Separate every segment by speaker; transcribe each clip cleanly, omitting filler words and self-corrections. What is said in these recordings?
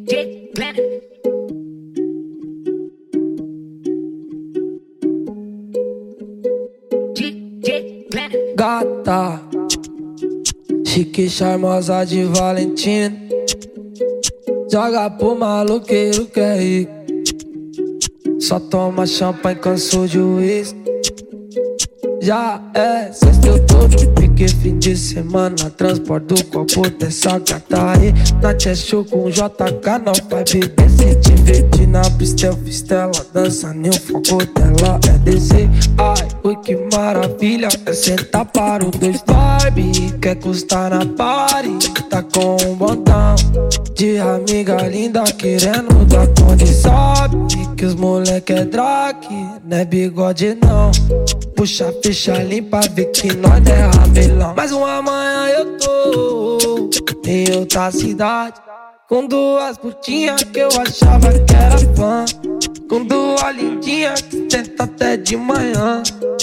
Speaker 1: DJ Glenn. DJ Glenn.
Speaker 2: Gata, chique, charmosa de Valentina, joga pro maloqueiro que é rico. Só toma champanhe, cansou de uísque. Já é sexta, eu tô de pique, fim de semana. Transporte do copo dessa gata aí. Na show com JK, não vai beber. Se divertir na pista, eu fiz tela. Dança nem o foco dela é descer. Ai, ui, que maravilha. É sentar para o dois Barbie. Quer custar na party, tá com um botão de amiga linda querendo dar conta. Sabe que os moleque é drag, não é bigode não. Puxa a ficha limpa, vê que nós é rabelão. Mas uma manhã eu tô em outra cidade, com duas putinhas que eu achava que era fã, com duas lindinhas que tenta até de manhã.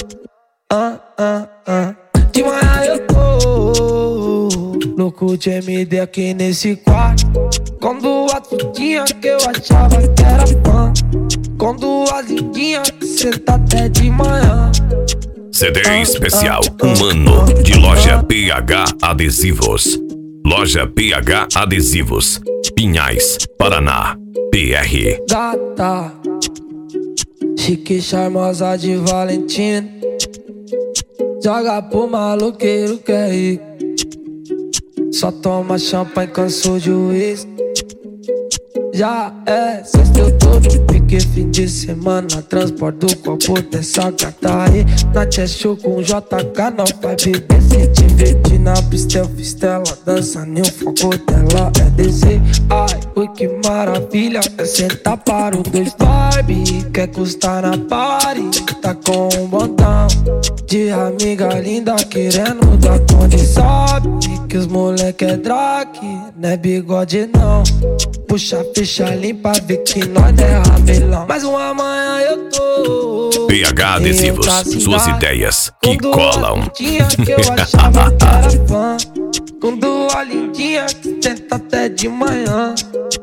Speaker 2: De manhã eu tô louco de MD aqui nesse quarto, com duas putinhas que eu achava que era fã, com duas lindinhas que senta até de manhã.
Speaker 3: CD especial Mano de Loja PH Adesivos. Loja PH Adesivos, Pinhais, Paraná, PR.
Speaker 2: Gata, chique, charmosa de Valentina, joga pro maloqueiro que é rico. Só toma champanhe, cansou de uísque. Já é sexta, eu tô de pique, fim de semana. Transporte do copo dessa gata aí. Na show com JK, não vai beber. Se divertir na pista, eu fiz tela. Dança nem o foco dela é descer. Ai, ui, que maravilha. É sentar para o dois Barbie. Quer custar na party, tá com um botão de amiga linda querendo dar conta. Sabe que os moleque é drag, não é bigode não. Puxa a ficha limpa, vê que nós é rabelão. Mas uma manhã eu tô
Speaker 3: PH Adesivos, suas ideias que colam.
Speaker 2: Que eu achava que era fã, com duas lindinhas que tenta até de manhã.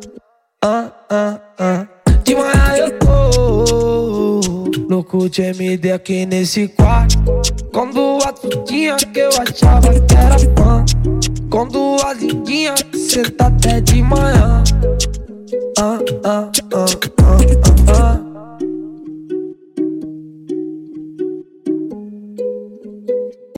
Speaker 2: De manhã eu tô louco de MD aqui nesse quarto, com duas putinhas que eu achava que era fã, com duas lindinhas que senta até de manhã.